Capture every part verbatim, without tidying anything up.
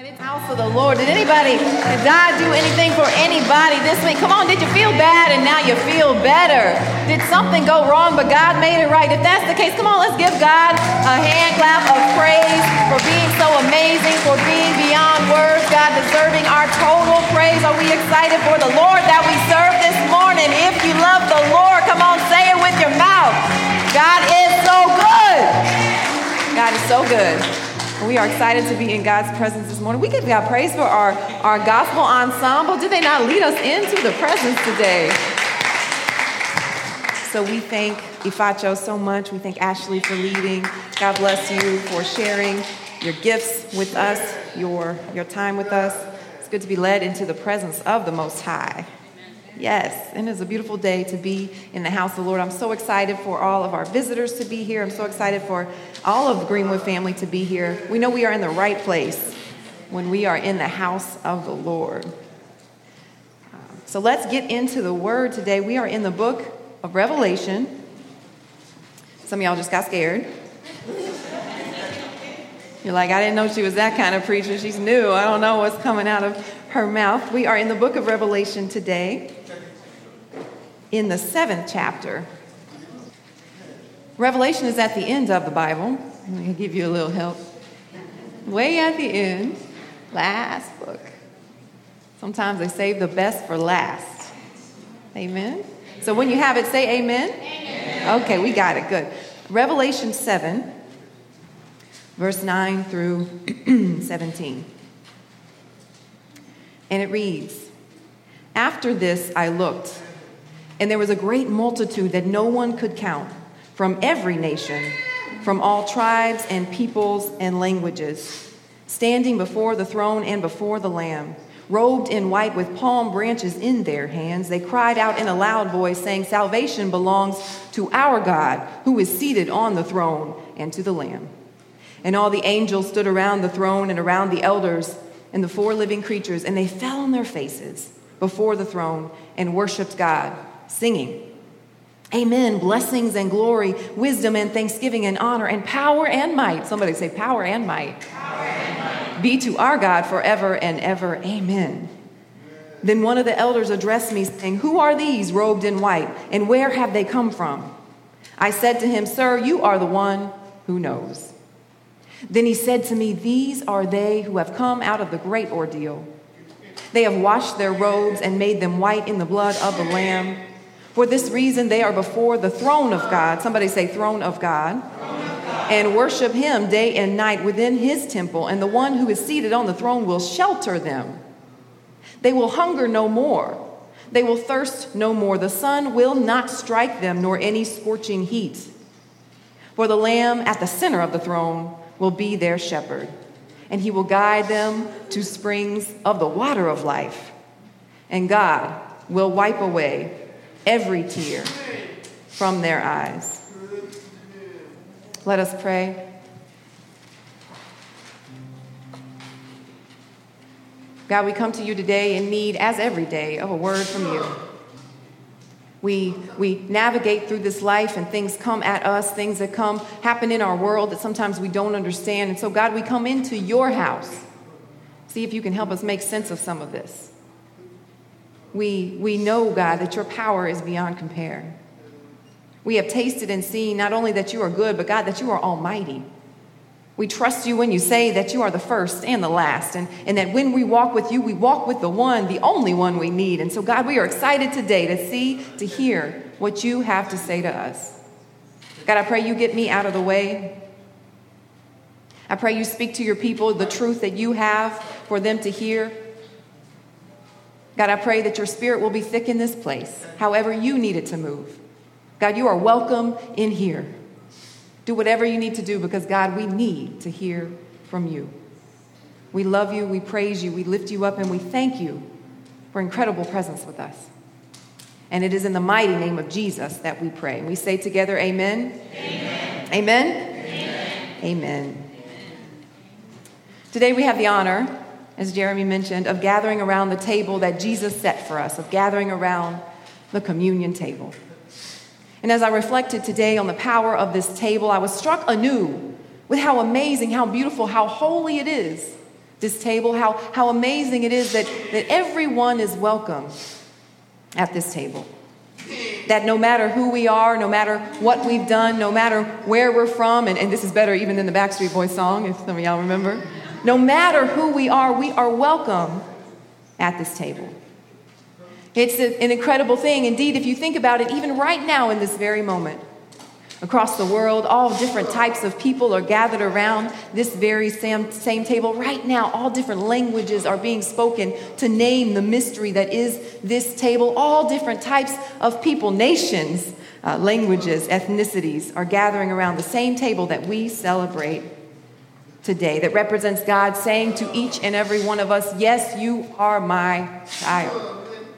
It's house of the Lord. Did anybody, did God do anything for anybody this week? Come on, did you feel bad and now you feel better? Did something go wrong but God made it right? If that's the case, come on, let's give God a hand clap of praise for being so amazing, for being beyond words, God deserving our total praise. Are we excited for the Lord that we serve this morning? If you love the Lord, come on, say it with your mouth. God is so good. God is so good. We are excited to be in God's presence this morning. We give God praise for our, our gospel ensemble. Did they not lead us into the presence today? So we thank Ifacho so much. We thank Ashley for leading. God bless you for sharing your gifts with us, your, your time with us. It's good to be led into the presence of the Most High. Yes, and it's a beautiful day to be in the house of the Lord. I'm so excited for all of our visitors to be here. I'm so excited for all of the Greenwood family to be here. We know we are in the right place when we are in the house of the Lord. So let's get into the word today. We are in the book of Revelation. Some of y'all just got scared. You're like, I didn't know she was that kind of preacher. She's new. I don't know what's coming out of her mouth. We are in the book of Revelation today, in the seventh chapter. Revelation is at the end of the Bible. I'm going to give you a little help. Way at the end, last book. Sometimes they save the best for last. Amen? So when you have it, say amen. Amen. Okay, we got it. Good. Revelation seven, verse nine through seventeen. And it reads, "After this I looked, and there was a great multitude that no one could count, from every nation, from all tribes and peoples and languages, standing before the throne and before the Lamb, robed in white with palm branches in their hands. They cried out in a loud voice, saying, 'Salvation belongs to our God, who is seated on the throne, and to the Lamb.' And all the angels stood around the throne and around the elders and the four living creatures, and they fell on their faces before the throne and worshiped God, singing, 'Amen, blessings and glory, wisdom and thanksgiving and honor and power and might.'" Somebody say power and might. Power and might. "Be to our God forever and ever. Amen." Then one of the elders addressed me, saying, "Who are these robed in white, and where have they come from?" I said to him, "Sir, you are the one who knows." Then he said to me, "These are they who have come out of the great ordeal. They have washed their robes and made them white in the blood of the Lamb. For this reason, they are before the throne of God." Somebody say throne of God. Throne of God. "And worship him day and night within his temple, and the one who is seated on the throne will shelter them. They will hunger no more. They will thirst no more. The sun will not strike them, nor any scorching heat. For the Lamb at the center of the throne will be their shepherd, and he will guide them to springs of the water of life. And God will wipe away every tear from their eyes." Let us pray. God, we come to you today in need, as every day, of a word from you. We we navigate through this life and things come at us, things that come happen in our world that sometimes we don't understand. And so, God, we come into your house. See if you can help us make sense of some of this. We, we know, God, that your power is beyond compare. We have tasted and seen not only that you are good, but, God, that you are almighty. We trust you when you say that you are the first and the last, and, and that when we walk with you, we walk with the one, the only one we need. And so, God, we are excited today to see, to hear what you have to say to us. God, I pray you get me out of the way. I pray you speak to your people the truth that you have for them to hear. God, I pray that your spirit will be thick in this place, however you need it to move. God, you are welcome in here. Do whatever you need to do because, God, we need to hear from you. We love you, we praise you, we lift you up, and we thank you for incredible presence with us. And it is in the mighty name of Jesus that we pray. We say together, amen. Amen. Amen. Amen. Amen. Today we have the honor, as Jeremy mentioned, of gathering around the table that Jesus set for us, of gathering around the communion table. And as I reflected today on the power of this table, I was struck anew with how amazing, how beautiful, how holy it is this table, how, how amazing it is that, that everyone is welcome at this table. That no matter who we are, no matter what we've done, no matter where we're from, and, and this is better even than the Backstreet Boys song, if some of y'all remember. No matter who we are, we are welcome at this table. It's a, an incredible thing. Indeed, if you think about it, even right now in this very moment, across the world, all different types of people are gathered around this very same, same table. Right now, all different languages are being spoken to name the mystery that is this table. All different types of people, nations, uh, languages, ethnicities are gathering around the same table that we celebrate today, that represents God saying to each and every one of us, yes, you are my child.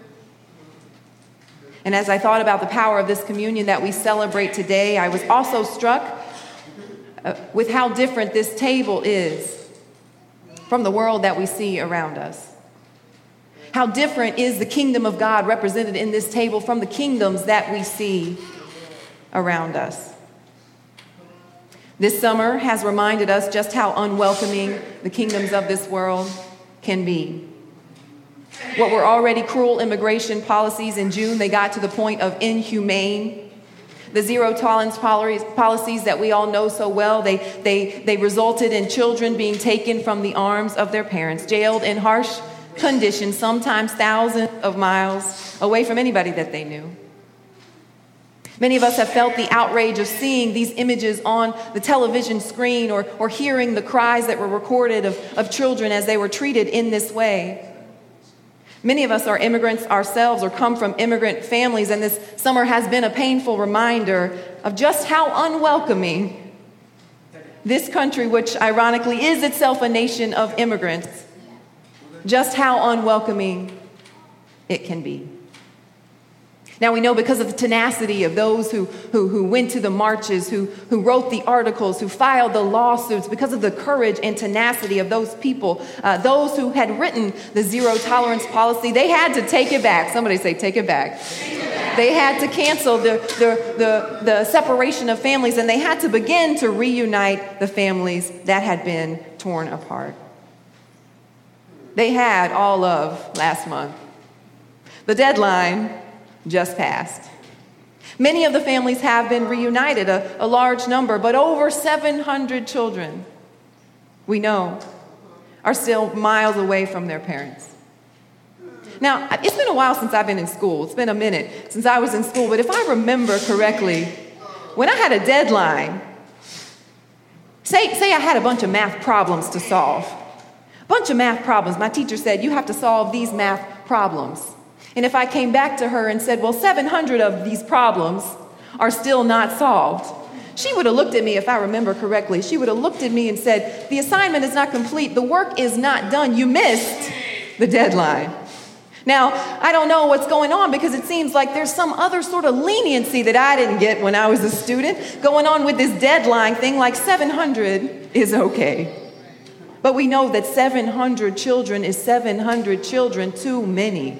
And as I thought about the power of this communion that we celebrate today, I was also struck uh, with how different this table is from the world that we see around us. How different is the kingdom of God represented in this table from the kingdoms that we see around us. This summer has reminded us just how unwelcoming the kingdoms of this world can be. What were already cruel immigration policies in June, they got to the point of inhumane. The zero tolerance policies that we all know so well, they, they, they resulted in children being taken from the arms of their parents, jailed in harsh conditions, sometimes thousands of miles away from anybody that they knew. Many of us have felt the outrage of seeing these images on the television screen or, or hearing the cries that were recorded of, of children as they were treated in this way. Many of us are immigrants ourselves or come from immigrant families, and this summer has been a painful reminder of just how unwelcoming this country, which ironically is itself a nation of immigrants, just how unwelcoming it can be. Now we know because of the tenacity of those who, who, who went to the marches, who, who wrote the articles, who filed the lawsuits, because of the courage and tenacity of those people, uh, those who had written the zero tolerance policy, they had to take it back. Somebody say, take it back. Take it back. They had to cancel the, the, the, the separation of families, and they had to begin to reunite the families that had been torn apart. They had all of last month. The deadline just passed. Many of the families have been reunited, a, a large number, but over seven hundred children, we know, are still miles away from their parents. Now, it's been a while since I've been in school. It's been a minute since I was in school, but if I remember correctly, when I had a deadline, say, say I had a bunch of math problems to solve, a bunch of math problems. My teacher said, you have to solve these math problems. And if I came back to her and said, well, seven hundred of these problems are still not solved, she would have looked at me, if I remember correctly, she would have looked at me and said, the assignment is not complete. The work is not done. You missed the deadline. Now, I don't know what's going on because it seems like there's some other sort of leniency that I didn't get when I was a student going on with this deadline thing, like seven hundred is okay. But we know that seven hundred children is seven hundred children too many.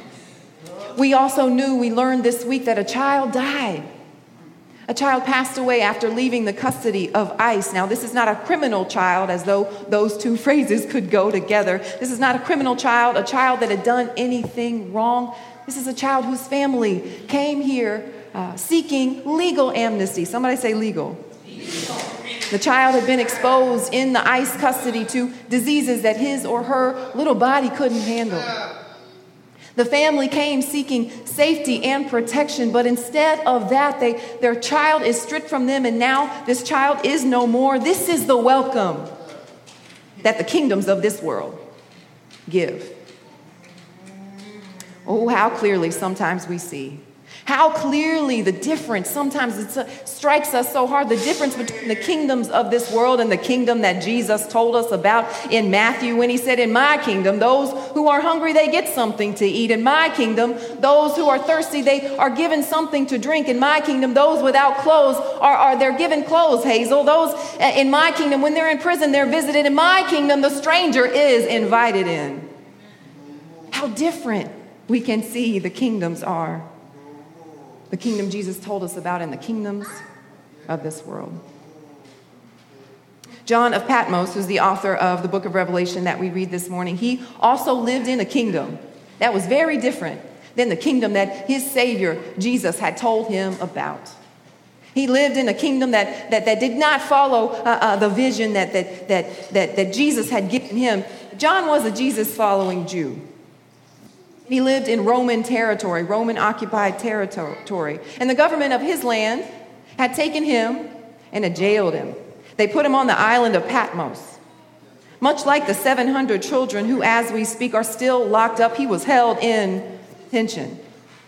We also knew, we learned this week that a child died. A child passed away after leaving the custody of ICE. Now, this is not a criminal child, as though those two phrases could go together. This is not a criminal child, a child that had done anything wrong. This is a child whose family came here uh, seeking legal amnesty. Somebody say legal. Legal. The child had been exposed in the ICE custody to diseases that his or her little body couldn't handle. The family came seeking safety and protection, but instead of that, they, their child is stripped from them, and now this child is no more. This is the welcome that the kingdoms of this world give. Oh, how clearly sometimes we see. How clearly the difference, sometimes it strikes us so hard, the difference between the kingdoms of this world and the kingdom that Jesus told us about in Matthew when he said, in my kingdom, those who are hungry, they get something to eat. In my kingdom, those who are thirsty, they are given something to drink. In my kingdom, those without clothes are, are they're given clothes, Hazel. Those in my kingdom, when they're in prison, they're visited. In my kingdom, the stranger is invited in. How different we can see the kingdoms are. The kingdom Jesus told us about and the kingdoms of this world. John of Patmos, who's the author of the book of Revelation that we read this morning, he also lived in a kingdom that was very different than the kingdom that his Savior, Jesus, had told him about. He lived in a kingdom that, that, that did not follow uh, uh, the vision that, that, that, that, that Jesus had given him. John was a Jesus-following Jew. He lived in Roman territory, Roman-occupied territory. And the government of his land had taken him and had jailed him. They put him on the island of Patmos. Much like the seven hundred children who, as we speak, are still locked up, he was held in detention.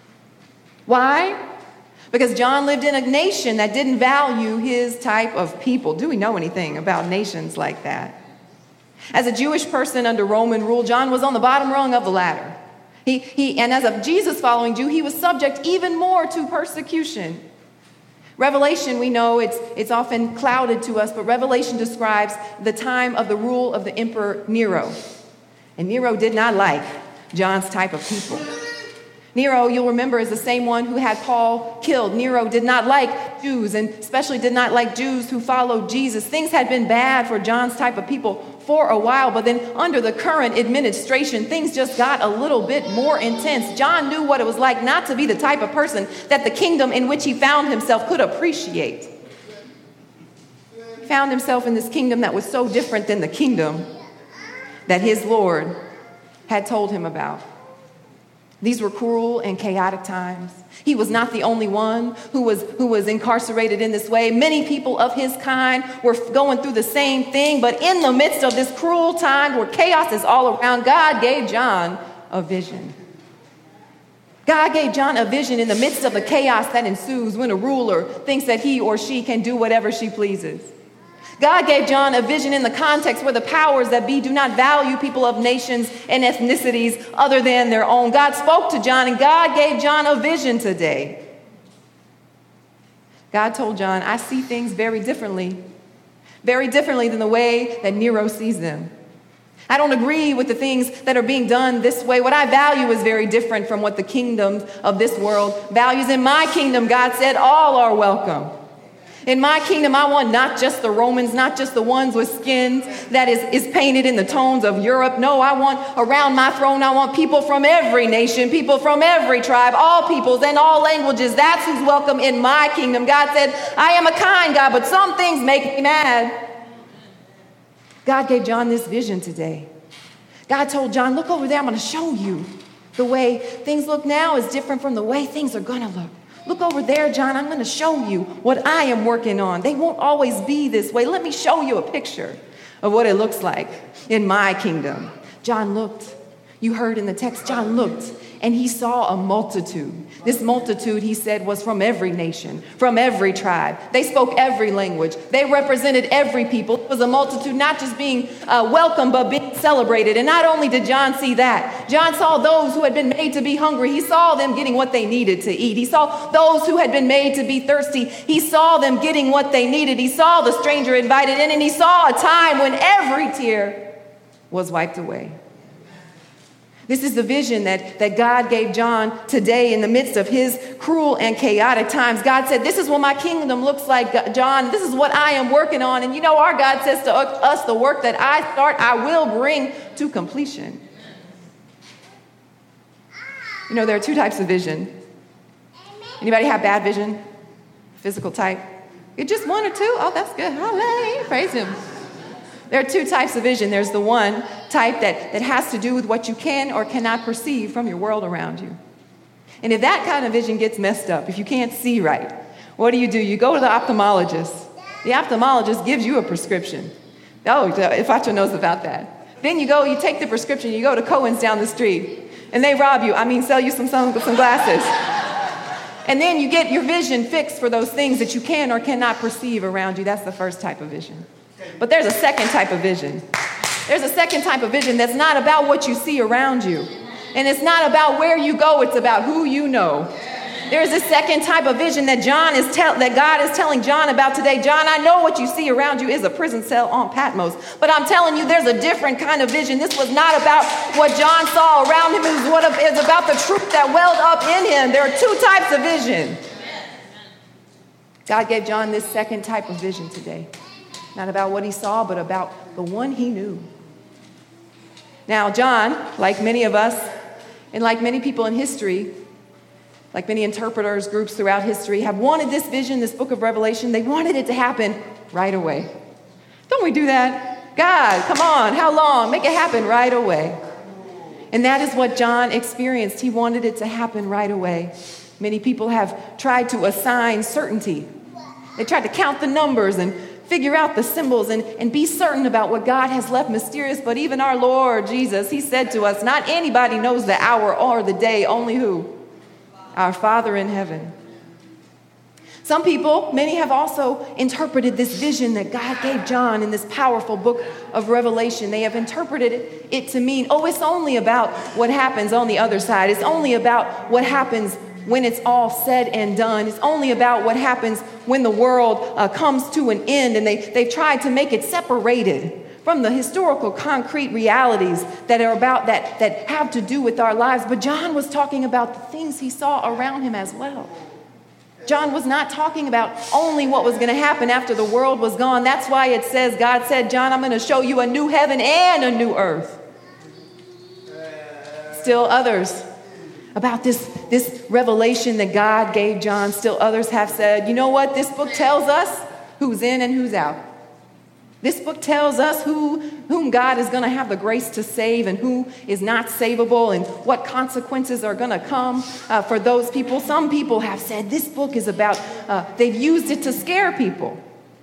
Why? Because John lived in a nation that didn't value his type of people. Do we know anything about nations like that? As a Jewish person under Roman rule, John was on the bottom rung of the ladder. He, he, and as a Jesus-following Jew, he was subject even more to persecution. Revelation, we know it's, it's often clouded to us, but Revelation describes the time of the rule of the Emperor Nero. And Nero did not like John's type of people. Nero, you'll remember, is the same one who had Paul killed. Nero did not like Jews, and especially did not like Jews who followed Jesus. Things had been bad for John's type of people for a while, but then under the current administration, things just got a little bit more intense. John knew what it was like not to be the type of person that the kingdom in which he found himself could appreciate. He found himself in this kingdom that was so different than the kingdom that his Lord had told him about. These were cruel and chaotic times. He was not the only one who was, who was incarcerated in this way. Many people of his kind were going through the same thing, but in the midst of this cruel time where chaos is all around, God gave John a vision. God gave John a vision in the midst of the chaos that ensues when a ruler thinks that he or she can do whatever she pleases. God gave John a vision in the context where the powers that be do not value people of nations and ethnicities other than their own. God spoke to John, and God gave John a vision today. God told John, I see things very differently, very differently than the way that Nero sees them. I don't agree with the things that are being done this way. What I value is very different from what the kingdoms of this world values. In my kingdom, God said, all are welcome. In my kingdom, I want not just the Romans, not just the ones with skins that is, is painted in the tones of Europe. No, I want around my throne, I want people from every nation, people from every tribe, all peoples and all languages. That's who's welcome in my kingdom. God said, I am a kind God, but some things make me mad. God gave John this vision today. God told John, look over there, I'm going to show you the way things look now is different from the way things are going to look. Look over there, John, I'm going to show you what I am working on. They won't always be this way. Let me show you a picture of what it looks like in my kingdom. John looked. You heard in the text, John looked, and he saw a multitude. This multitude, he said, was from every nation, from every tribe. They spoke every language. They represented every people. It was a multitude not just being uh, welcomed, but being celebrated. And not only did John see that, John saw those who had been made to be hungry. He saw them getting what they needed to eat. He saw those who had been made to be thirsty. He saw them getting what they needed. He saw the stranger invited in, and he saw a time when every tear was wiped away. This is the vision that, that God gave John today in the midst of his cruel and chaotic times. God said, this is what my kingdom looks like, John. This is what I am working on. And you know, our God says to us, the work that I start, I will bring to completion. You know, there are two types of vision. Anybody have bad vision? Physical type? You're just one or two? Oh, that's good. Hallelujah. Praise him. There are two types of vision. There's the one type that, that has to do with what you can or cannot perceive from your world around you. And if that kind of vision gets messed up, if you can't see right, what do you do? You go to the ophthalmologist. The ophthalmologist gives you a prescription. Oh, Ifacho knows about that. Then you go, you take the prescription, you go to Cohen's down the street, and they rob you. I mean, sell you some, some, some glasses. And then you get your vision fixed for those things that you can or cannot perceive around you. That's the first type of vision. But there's a second type of vision. There's a second type of vision that's not about what you see around you. And it's not about where you go. It's about who you know. There's a second type of vision that John is tell that God is telling John about today. John, I know what you see around you is a prison cell on Patmos. But I'm telling you, there's a different kind of vision. This was not about what John saw around him. It was what it's about the truth that welled up in him. There are two types of vision. God gave John this second type of vision today. Not about what he saw, but about the one he knew. Now, John, like many of us, and like many people in history, like many interpreters, groups throughout history, have wanted this vision, this book of Revelation, they wanted it to happen right away. Don't we do that? God, come on, how long? Make it happen right away. And that is what John experienced. He wanted it to happen right away. Many people have tried to assign certainty. They tried to count the numbers and figure out the symbols and, and be certain about what God has left mysterious. But even our Lord Jesus, he said to us, not anybody knows the hour or the day, only who? Our Father in heaven. Some people, many have also interpreted this vision that God gave John in this powerful book of Revelation. They have interpreted it, it to mean, oh, it's only about what happens on the other side. It's only about what happens when it's all said and done. It's only about what happens when the world uh, comes to an end. And they, they've tried to make it separated from the historical concrete realities that are about that, that have to do with our lives. But John was talking about the things he saw around him as well. John was not talking about only what was going to happen after the world was gone. That's why it says, God said, John, I'm going to show you a new heaven and a new earth. Still others, about this, this revelation that God gave John, still others have said, you know what? This book tells us who's in and who's out. This book tells us who, whom God is going to have the grace to save and who is not savable and what consequences are going to come uh, for those people. Some people have said this book is about, uh, they've used it to scare people.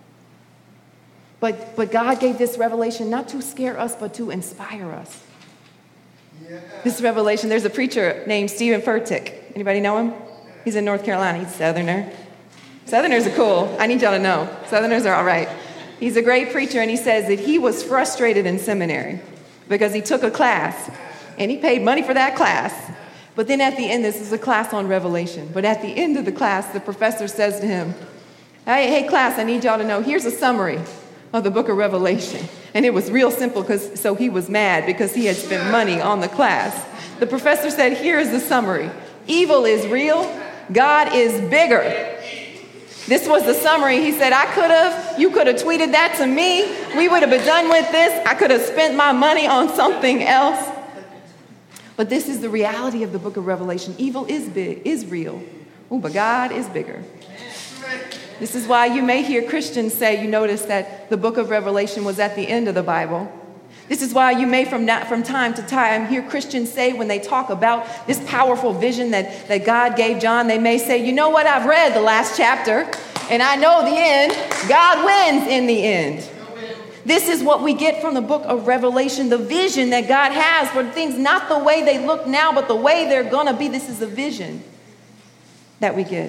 But, but God gave this revelation not to scare us, but to inspire us. Yeah. This revelation, there's a preacher named Stephen Furtick. Anybody know him? He's in North Carolina. He's a Southerner. Southerners are cool. I need y'all to know. Southerners are all right. He's a great preacher, and he says that he was frustrated in seminary because he took a class, and he paid money for that class. But then at the end, this is a class on Revelation. But at the end of the class, the professor says to him, hey, hey, class, I need y'all to know, here's a summary of the book of Revelation. And it was real simple, because so he was mad because he had spent money on the class. The professor said, here is the summary. Evil is real. God is bigger. This was the summary. He said, I could have, you could have tweeted that to me. We would have been done with this. I could have spent my money on something else. But this is the reality of the book of Revelation. Evil is big, is real. Oh, but God is bigger. This is why you may hear Christians say, you notice that the book of Revelation was at the end of the Bible. This is why you may from, not, from time to time hear Christians say when they talk about this powerful vision that, that God gave John, they may say, you know what, I've read the last chapter and I know the end. God wins in the end. This is what we get from the book of Revelation, the vision that God has for things, not the way they look now, but the way they're going to be. This is the vision that we get.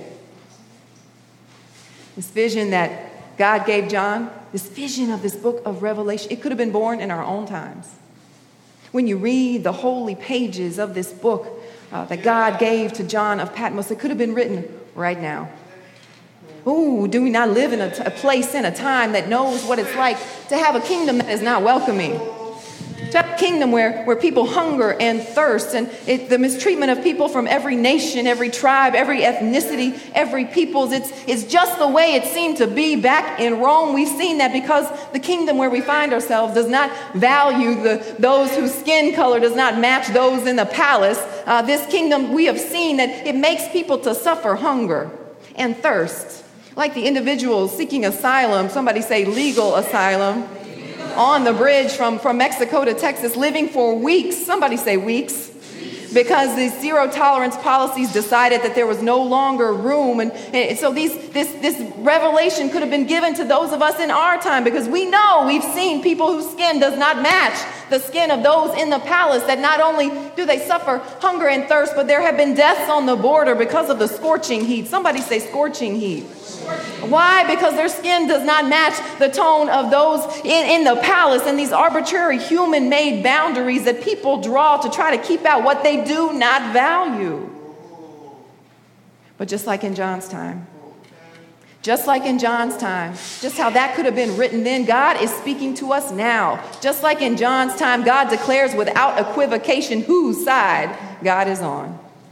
This vision that God gave John, this vision of this book of Revelation, it could have been born in our own times. When you read the holy pages of this book uh, that God gave to John of Patmos, it could have been written right now. Ooh, do we not live in a, t- a place and a time that knows what it's like to have a kingdom that is not welcoming? To have a kingdom where, where people hunger and thirst, and it, the mistreatment of people from every nation, every tribe, every ethnicity, every peoples. It's, it's just the way it seemed to be back in Rome. We've seen that because the kingdom where we find ourselves does not value the, those whose skin color does not match those in the palace. Uh, this kingdom, we have seen that it makes people to suffer hunger and thirst. Like the individuals seeking asylum, somebody say legal asylum, on the bridge from, from Mexico to Texas, living for weeks. Somebody say weeks. Because the zero tolerance policies decided that there was no longer room. And, and so these, this, this revelation could have been given to those of us in our time, because we know, we've seen people whose skin does not match the skin of those in the palace, that not only do they suffer hunger and thirst, but there have been deaths on the border because of the scorching heat. Somebody say scorching heat. Why? Because their skin does not match the tone of those in, in the palace, and these arbitrary human-made boundaries that people draw to try to keep out what they do not value. But just like in John's time, just like in John's time, just how that could have been written then, God is speaking to us now. Just like in John's time, God declares without equivocation whose side God is on.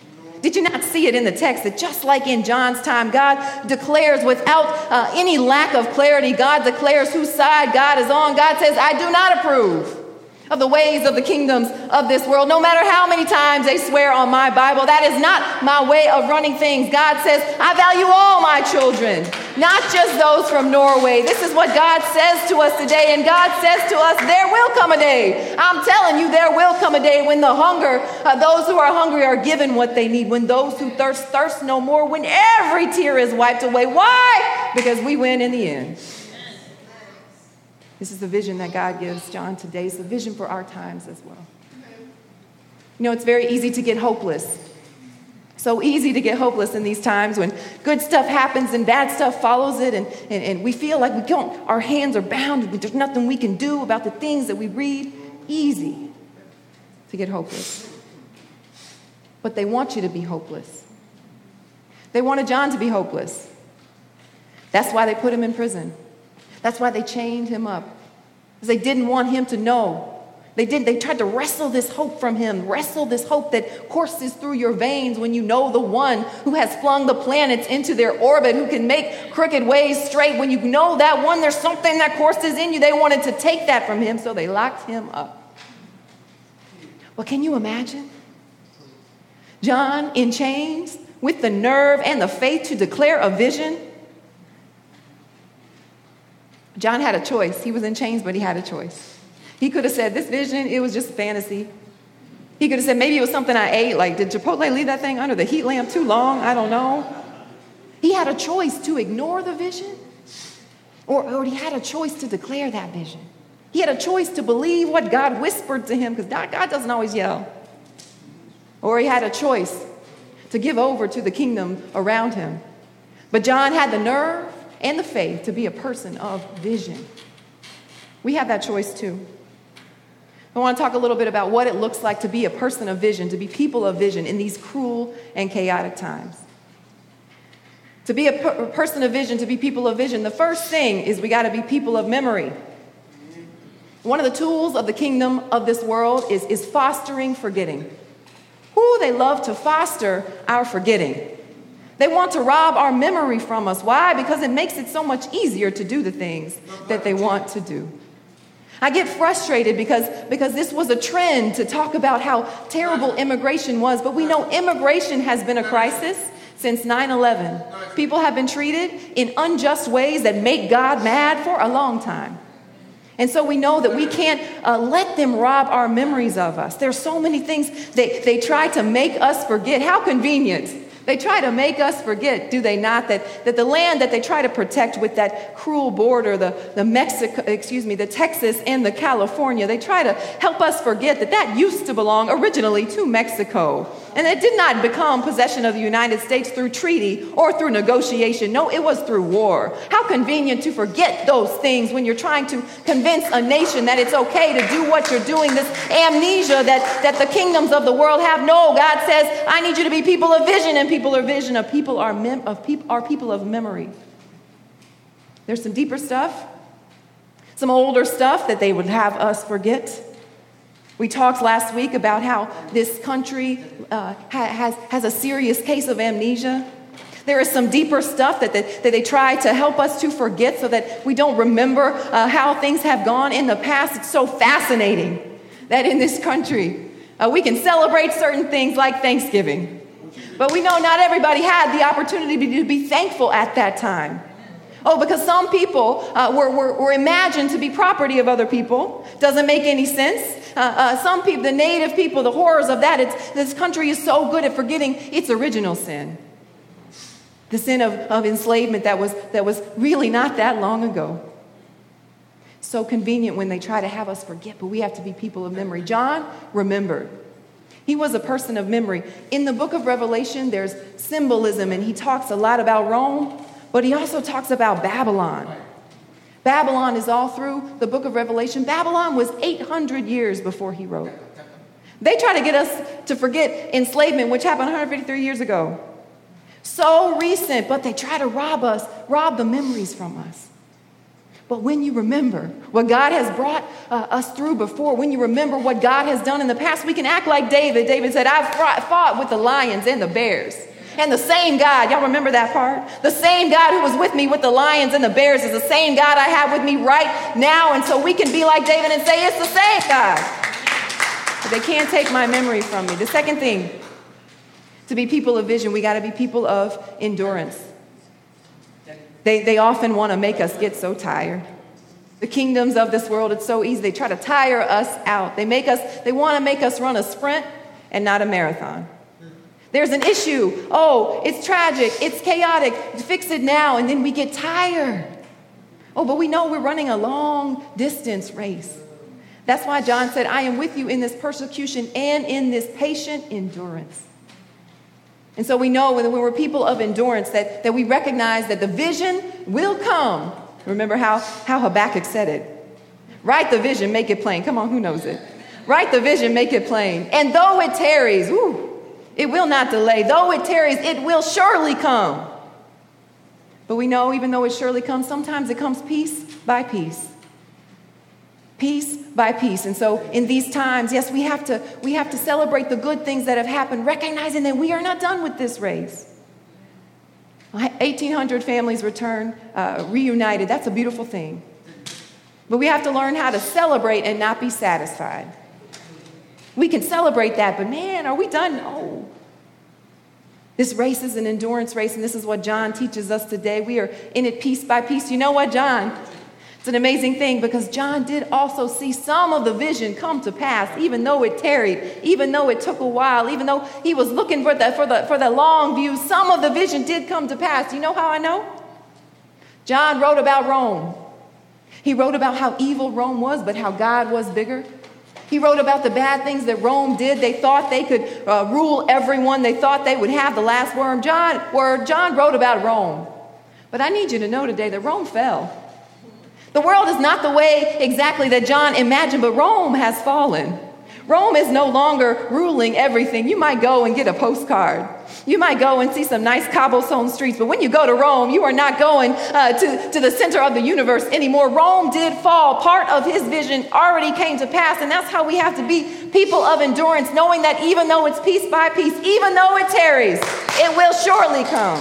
Did you not see it in the text that just like in John's time, God declares without uh, any lack of clarity, God declares whose side God is on. God says, I do not approve of the ways of the kingdoms of this world. No matter how many times they swear on my Bible, that is not my way of running things. God says, I value all my children, not just those from Norway. This is what God says to us today. And God says to us, there will come a day. I'm telling you, there will come a day when the hunger, uh, those who are hungry are given what they need. When those who thirst, thirst no more. When every tear is wiped away. Why? Because we win in the end. This is the vision that God gives John today. It's the vision for our times as well. You know, it's very easy to get hopeless. So easy to get hopeless in these times when good stuff happens and bad stuff follows it, and, and, and we feel like we don't, our hands are bound, there's nothing we can do about the things that we read. Easy to get hopeless. But they want you to be hopeless. They wanted John to be hopeless. That's why they put him in prison. That's why they chained him up, because they didn't want him to know. They did. They tried to wrestle this hope from him, wrestle this hope that courses through your veins when you know the one who has flung the planets into their orbit, who can make crooked ways straight. When you know that one, there's something that courses in you. They wanted to take that from him, so they locked him up. Well, can you imagine? John in chains with the nerve and the faith to declare a vision. John had a choice. He was in chains, but he had a choice. He could have said, this vision, it was just fantasy. He could have said, maybe it was something I ate. Like, did Chipotle leave that thing under the heat lamp too long? I don't know. He had a choice to ignore the vision, or, or he had a choice to declare that vision. He had a choice to believe what God whispered to him, because God doesn't always yell. Or he had a choice to give over to the kingdom around him. But John had the nerve and the faith to be a person of vision. We have that choice too. I want to talk a little bit about what it looks like to be a person of vision, to be people of vision in these cruel and chaotic times. To be a, per- a person of vision, to be people of vision, the first thing is we got to be people of memory. One of the tools of the kingdom of this world is, is fostering forgetting. Ooh, they love to foster our forgetting. They want to rob our memory from us. Why? Because it makes it so much easier to do the things that they want to do. I get frustrated because, because this was a trend to talk about how terrible immigration was, but we know immigration has been a crisis since nine eleven. People have been treated in unjust ways that make God mad for a long time. And so we know that we can't uh, let them rob our memories of us. There's so many things they, they try to make us forget. How convenient. They try to make us forget, do they not, that, that the land that they try to protect with that cruel border, the, the Mexico, excuse me, the Texas and the California, they try to help us forget that that used to belong originally to Mexico. And it did not become possession of the United States through treaty or through negotiation. No, it was through war. How convenient to forget those things when you're trying to convince a nation that it's okay to do what you're doing, this amnesia that, that the kingdoms of the world have. No, God says, I need you to be people of vision, and people are vision, of people are, mem- of peop- are people of memory. There's some deeper stuff, some older stuff that they would have us forget. We talked last week about how this country uh, ha- has, has a serious case of amnesia. There is some deeper stuff that they, that they try to help us to forget so that we don't remember uh, how things have gone in the past. It's so fascinating that in this country uh, we can celebrate certain things like Thanksgiving. But we know not everybody had the opportunity to be thankful at that time. Oh, because some people uh, were, were, were imagined to be property of other people. Doesn't make any sense. Uh, uh, some people, the native people, the horrors of that, it's, this country is so good at forgetting its original sin. The sin of, of enslavement that was, that was really not that long ago. So convenient when they try to have us forget, but we have to be people of memory. John remembered. He was a person of memory. In the book of Revelation, there's symbolism, and he talks a lot about Rome. But he also talks about Babylon. Babylon is all through the book of Revelation. Babylon was eight hundred years before he wrote. They try to get us to forget enslavement, which happened one hundred fifty-three years ago. So recent, but they try to rob us, rob the memories from us. But when you remember what God has brought uh, us through before, when you remember what God has done in the past, we can act like David. David said, I've fought with the lions and the bears. And the same God, y'all remember that part? The same God who was with me with the lions and the bears is the same God I have with me right now. And so we can be like David and say, it's the same God. But they can't take my memory from me. The second thing, to be people of vision, we got to be people of endurance. They, they often want to make us get so tired. The kingdoms of this world, it's so easy. They try to tire us out. They make us, they want to make us run a sprint and not a marathon. There's an issue. Oh, it's tragic. It's chaotic. Fix it now. And then we get tired. Oh, but we know we're running a long distance race. That's why John said, I am with you in this persecution and in this patient endurance. And so we know when we're people of endurance that, that we recognize that the vision will come. Remember how, how Habakkuk said it. Write the vision, make it plain. Come on, who knows it? Write the vision, make it plain. And though it tarries, whoo, it will not delay. Though it tarries, it will surely come. But we know even though it surely comes, sometimes it comes piece by piece. Piece by piece. And so in these times, yes, we have to, we have to celebrate the good things that have happened, recognizing that we are not done with this race. eighteen hundred families return, uh, reunited. That's a beautiful thing. But we have to learn how to celebrate and not be satisfied. We can celebrate that, but man, are we done? No. This race is an endurance race, and this is what John teaches us today. We are in it piece by piece. You know what, John? It's an amazing thing because John did also see some of the vision come to pass, even though it tarried, even though it took a while, even though he was looking for the, for the, for the long view, some of the vision did come to pass. You know how I know? John wrote about Rome. He wrote about how evil Rome was, but how God was bigger. He wrote about the bad things that Rome did. They thought they could uh, rule everyone. They thought they would have the last word. John, word. John wrote about Rome. But I need you to know today that Rome fell. The world is not the way exactly that John imagined, but Rome has fallen. Rome is no longer ruling everything. You might go and get a postcard. You might go and see some nice cobblestone streets, but when you go to Rome, you are not going uh, to, to the center of the universe anymore. Rome did fall. Part of his vision already came to pass, and that's how we have to be people of endurance, knowing that even though it's piece by piece, even though it tarries, it will surely come.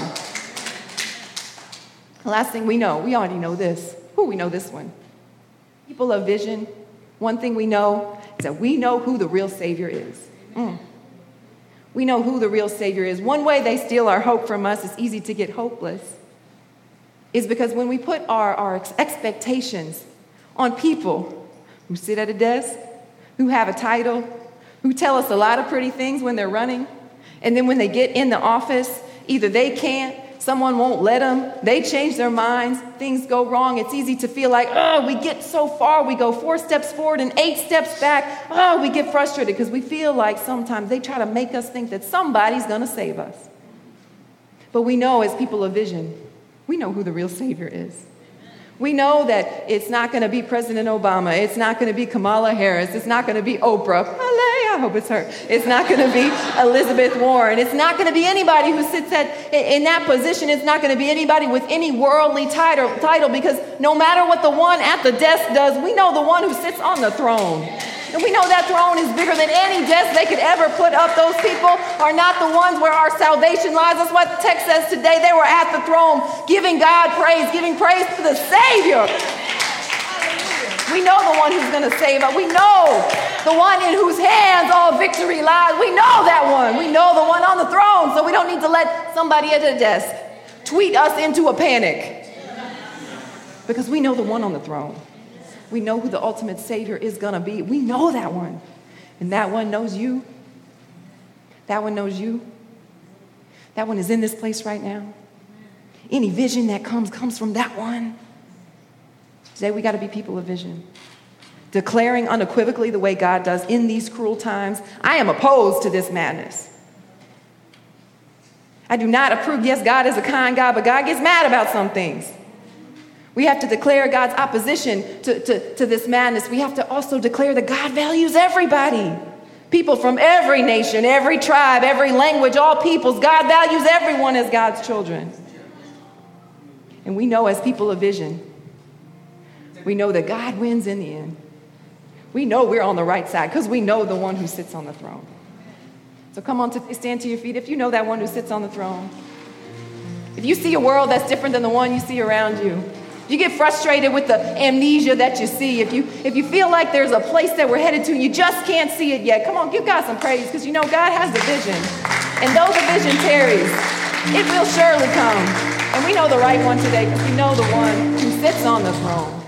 The last thing we know, we already know this. Who we know this one? People of vision, one thing we know is that we know who the real Savior is. Mm. We know who the real Savior is. One way they steal our hope from us, it's easy to get hopeless, is because when we put our, our expectations on people who sit at a desk, who have a title, who tell us a lot of pretty things when they're running, and then when they get in the office, either they can't, someone won't let them, they change their minds, things go wrong. It's easy to feel like, oh, we get so far, we go four steps forward and eight steps back. Oh, we get frustrated because we feel like sometimes they try to make us think that somebody's going to save us. But we know as people of vision, we know who the real Savior is. We know that it's not going to be President Obama. It's not going to be Kamala Harris. It's not going to be Oprah. I hope it's her. It's not going to be Elizabeth Warren. It's not going to be anybody who sits at, in that position. It's not going to be anybody with any worldly title, title because no matter what the one at the desk does, we know the one who sits on the throne. And we know that throne is bigger than any desk they could ever put up. Those people are not the ones where our salvation lies. That's what the text says today. They were at the throne giving God praise, giving praise to the Savior. We know the one who's going to save us. We know the one in whose hands all victory lies. We know that one. We know the one on the throne, so we don't need to let somebody at the desk tweet us into a panic. Because we know the one on the throne. We know who the ultimate Savior is going to be. We know that one. And that one knows you. That one knows you. That one is in this place right now. Any vision that comes, comes from that one. Today we got to be people of vision. Declaring unequivocally the way God does in these cruel times, I am opposed to this madness. I do not approve. Yes, God is a kind God, but God gets mad about some things. We have to declare God's opposition to, to, to this madness. We have to also declare that God values everybody. People from every nation, every tribe, every language, all peoples. God values everyone as God's children. And we know as people of vision, We know that God wins in the end. We know we're on the right side because we know the one who sits on the throne. So come on, to stand to your feet if you know that one who sits on the throne. If you see a world that's different than the one you see around you, if you get frustrated with the amnesia that you see, if you if you feel like there's a place that we're headed to and you just can't see it yet, come on, give God some praise because you know God has the vision. And though the vision tarries, it will surely come. And we know the right one today because we know the one who sits on the throne.